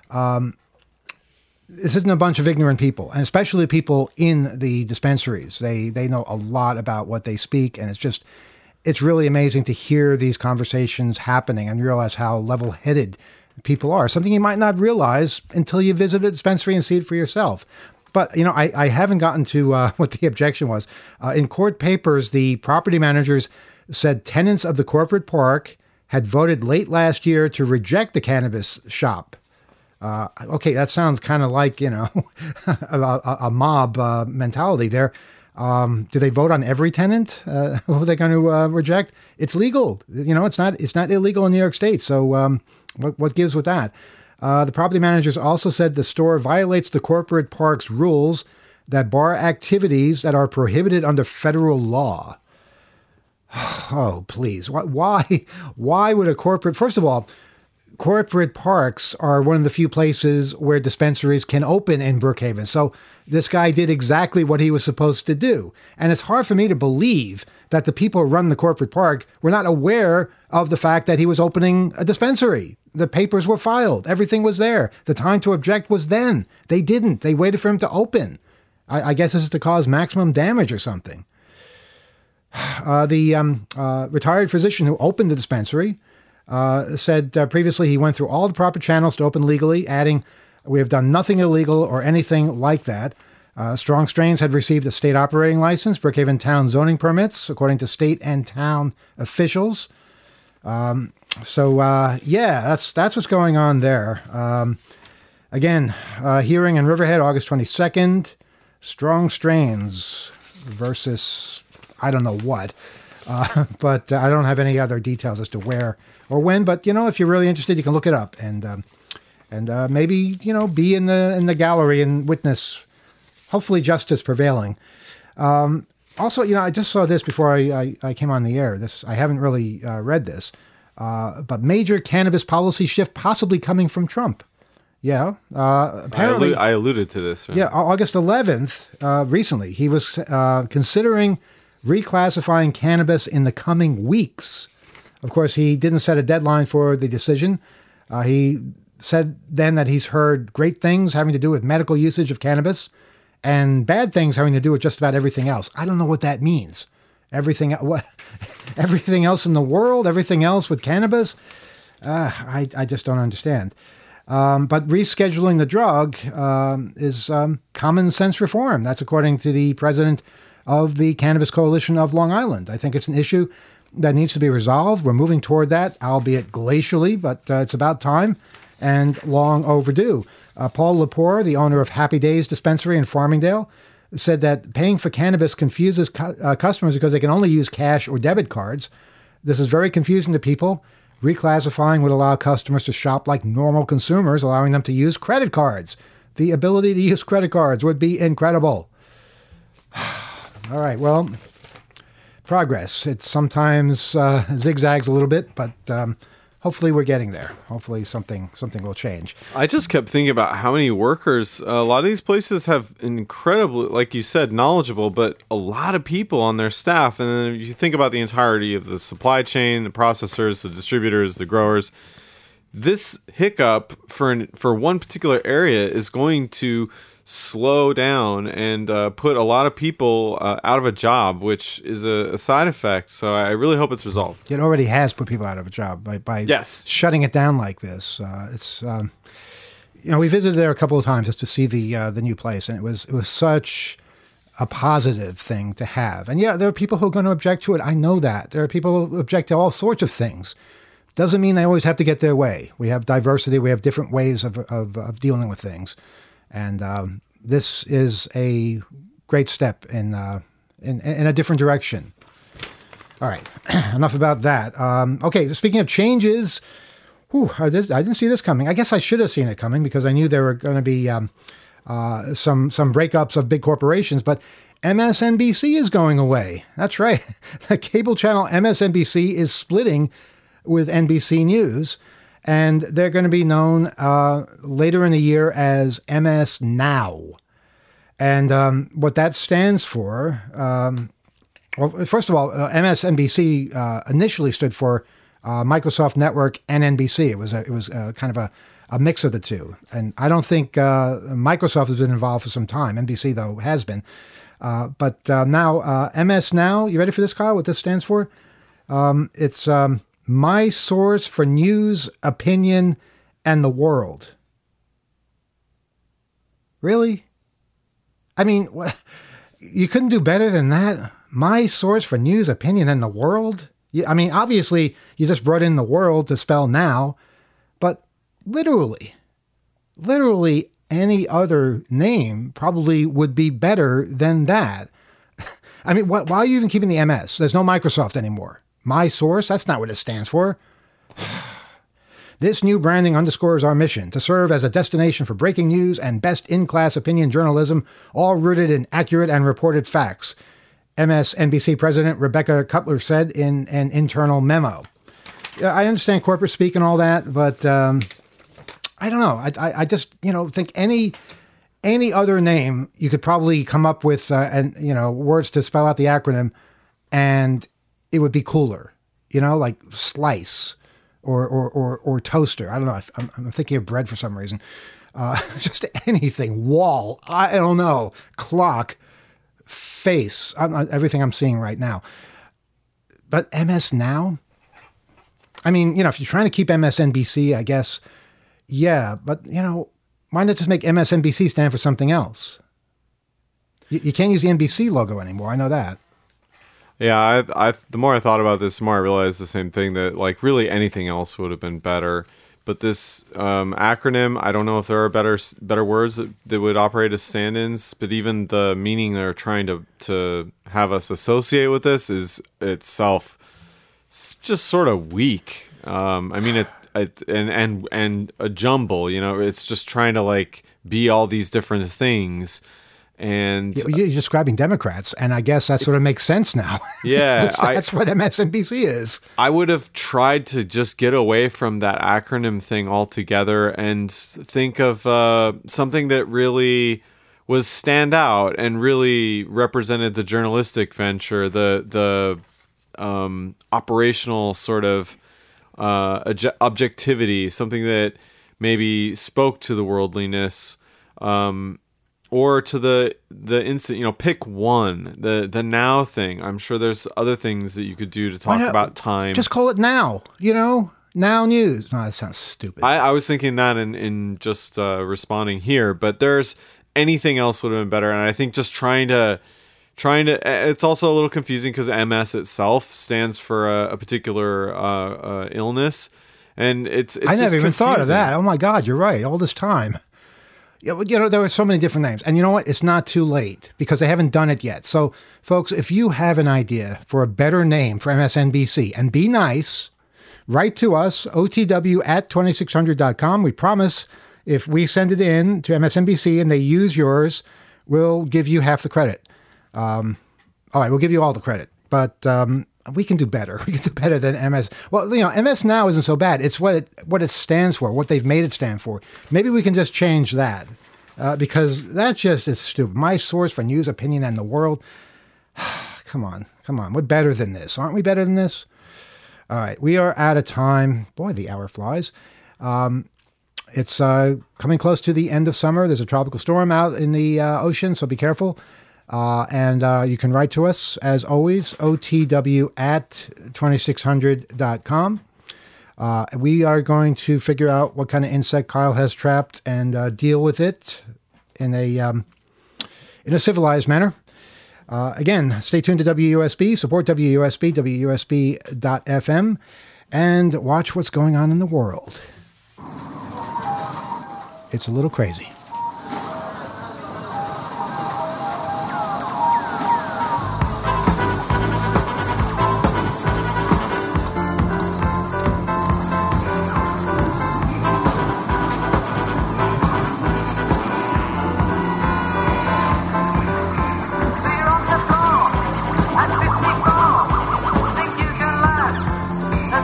This isn't a bunch of ignorant people, and especially people in the dispensaries. They know a lot about what they speak, and it's really amazing to hear these conversations happening and realize how level-headed people are. Something you might not realize until you visit a dispensary and see it for yourself. But, I haven't gotten to what the objection was. In court papers, the property managers said tenants of the corporate park had voted late last year to reject the cannabis shop. Okay, that sounds kind of like, a mob mentality there. Do they vote on every tenant who they're going to reject? It's legal. It's not illegal in New York State. So what gives with that? The property managers also said the store violates the corporate park's rules that bar activities that are prohibited under federal law. Oh, please. Why would a corporate... First of all, corporate parks are one of the few places where dispensaries can open in Brookhaven. So this guy did exactly what he was supposed to do. And it's hard for me to believe that the people who run the corporate park were not aware of the fact that he was opening a dispensary. The papers were filed. Everything was there. The time to object was then. They didn't. They waited for him to open. I guess this is to cause maximum damage or something. The retired physician who opened the dispensary said previously he went through all the proper channels to open legally, adding, "We have done nothing illegal or anything like that." Strong Strains had received a state operating license, Brookhaven town zoning permits, according to state and town officials. That's what's going on there. Again, hearing in Riverhead, August 22nd, Strong Strains versus I don't know what, but I don't have any other details as to where or when. But if you're really interested, you can look it up and maybe be in the gallery and witness, hopefully, justice prevailing. Also, I just saw this before I came on the air. I haven't really read this, but major cannabis policy shift possibly coming from Trump. Yeah, apparently I alluded to this. Right? Yeah, August 11th, recently, he was considering reclassifying cannabis in the coming weeks. Of course, he didn't set a deadline for the decision. He said then that he's heard great things having to do with medical usage of cannabis and bad things having to do with just about everything else. I don't know what that means. Everything else in the world, everything else with cannabis. I just don't understand. But rescheduling the drug is common sense reform. That's according to the president of the Cannabis Coalition of Long Island. I think it's an issue that needs to be resolved. We're moving toward that, albeit glacially, but it's about time and long overdue. Paul Lepore, the owner of Happy Days Dispensary in Farmingdale, said that paying for cannabis confuses customers because they can only use cash or debit cards. This is very confusing to people. Reclassifying would allow customers to shop like normal consumers, allowing them to use credit cards. The ability to use credit cards would be incredible. All right, well, progress. It sometimes zigzags a little bit, but hopefully we're getting there. Hopefully something will change. I just kept thinking about how many workers. A lot of these places have incredibly, like you said, knowledgeable, but a lot of people on their staff. And then if you think about the entirety of the supply chain, the processors, the distributors, the growers, this hiccup for one particular area is going to slow down and put a lot of people out of a job, which is a side effect. So I really hope it's resolved. It already has put people out of a job by shutting it down like this. It's we visited there a couple of times just to see the new place, and it was such a positive thing to have. And yeah, there are people who are going to object to it. I know that. There are people who object to all sorts of things. Doesn't mean they always have to get their way. We have diversity. We have different ways of dealing with things. And this is a great step in a different direction. All right, enough about that. Okay, so speaking of changes, I didn't see this coming. I guess I should have seen it coming because I knew there were going to be some breakups of big corporations. But MSNBC is going away. That's right. The cable channel MSNBC is splitting with NBC News. And they're going to be known later in the year as MS Now. And what that stands for, well, first of all, MSNBC initially stood for Microsoft Network and NBC. It was kind of a mix of the two. And I don't think Microsoft has been involved for some time. NBC, though, has been. But now, MS Now, you ready for this, Kyle, what this stands for? It's my source for news, opinion, and the world. Really? I mean, you couldn't do better than that? My source for news, opinion, and the world? I mean, obviously, you just brought in the world to spell now, but literally any other name probably would be better than that. I mean, why are you even keeping the MS? There's no Microsoft anymore. My Source, that's not what it stands for. This new branding underscores our mission to serve as a destination for breaking news and best in-class opinion journalism, all rooted in accurate and reported facts, MSNBC President Rebecca Cutler said in an internal memo. I understand corporate speak and all that, but I don't know. I just, think any other name you could probably come up with, words to spell out the acronym, and it would be cooler, like Slice or Toaster. I don't know. I'm thinking of bread for some reason. Just anything. Wall. I don't know. Clock. Face. Everything I'm seeing right now. But MS Now? I mean, if you're trying to keep MSNBC, I guess, yeah. But, why not just make MSNBC stand for something else? You can't use the NBC logo anymore. I know that. Yeah, the more I thought about this, the more I realized the same thing, that like really anything else would have been better. But this acronym, I don't know if there are better words that would operate as stand-ins. But even the meaning they're trying to have us associate with this is itself just sort of weak. I mean, and a jumble. It's just trying to like be all these different things. And you're describing Democrats, and I guess that sort of makes sense now. Yeah, that's what MSNBC is. I would have tried to just get away from that acronym thing altogether and think of something that really was stand out and really represented the journalistic venture, the operational sort of objectivity, something that maybe spoke to the worldliness. Or to the instant, pick one, the now thing. I'm sure there's other things that you could do to talk about time. Just call it Now, Now News. No, that sounds stupid. I was thinking that in just responding here, but there's anything else would have been better. And I think just trying to, it's also a little confusing because MS itself stands for a particular illness. And it's I never even thought of that. Oh my God, you're right. All this time. Yeah, there were so many different names. And you know what? It's not too late because they haven't done it yet. So, folks, if you have an idea for a better name for MSNBC, and be nice, write to us, otw@2600.com. We promise if we send it in to MSNBC and they use yours, we'll give you half the credit. All right, we'll give you all the credit. But we can do better. We can do better than MS. Well, MS Now isn't so bad. It's what it stands for, what they've made it stand for. Maybe we can just change that because that just is stupid. My source for news, opinion, and the world. Come on. We're better than this. Aren't we better than this? All right. We are out of time. Boy, the hour flies. It's coming close to the end of summer. There's a tropical storm out in the ocean, so be careful. And you can write to us, as always, otw@2600.com. We are going to figure out what kind of insect Kyle has trapped and deal with it in a civilized manner. Again, stay tuned to WUSB, support WUSB, WUSB.FM, and watch what's going on in the world. It's a little crazy.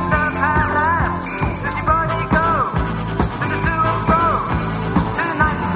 Nice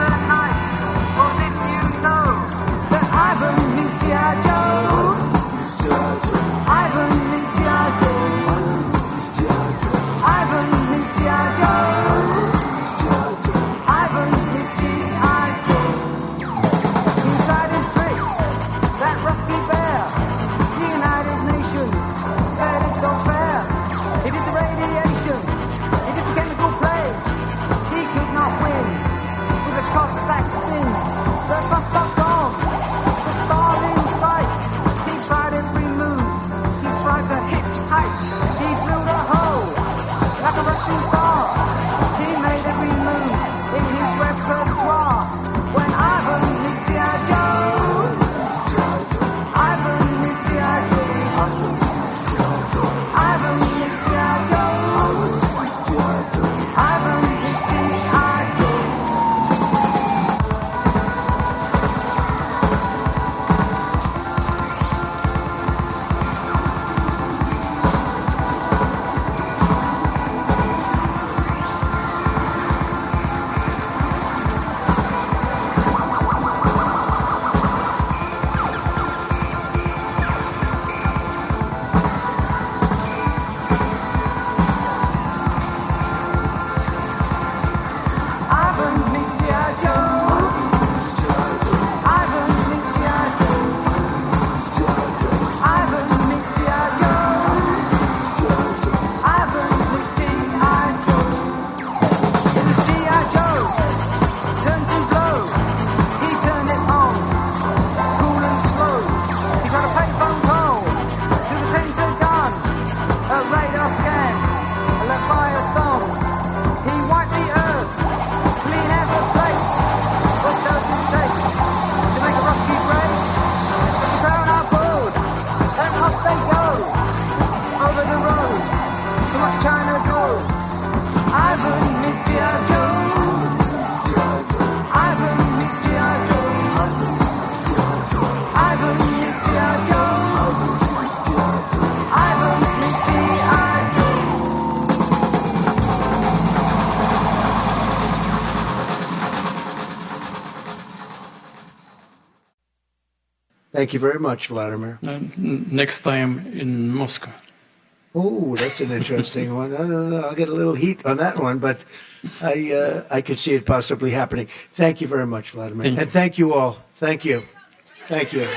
Thank you very much, Vladimir. Next time in Moscow. Oh, that's an interesting one. I don't know. I'll get a little heat on that one, but I could see it possibly happening. Thank you very much, Vladimir. And thank you all. Thank you. Thank you.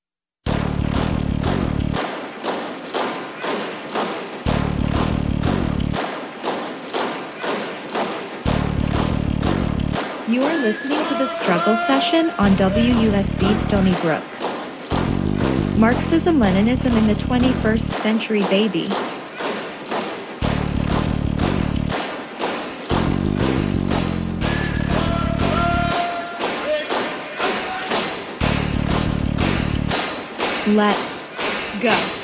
You are listening to The Struggle Session on WUSB Stony Brook. Marxism-Leninism in the 21st Century, baby. Let's go.